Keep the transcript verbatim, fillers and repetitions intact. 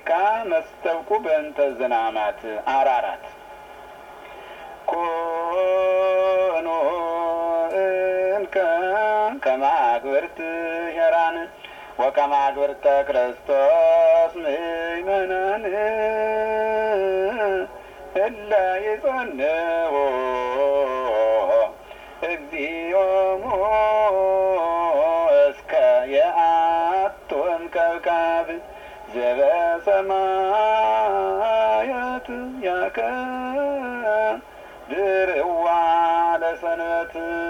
ወይትካ መስተብቁ በእንተ ዝናማት አራራት ኮኖ እንከ ከማግብርት ሄራን ወከማግብርተ ክርስቶስ ምእመናን እለ ይጸንዑ እግዚኦሙ እስከ የአቱ እምከብካብ ዘበሰማያት ያከብርዋ ለሰንበት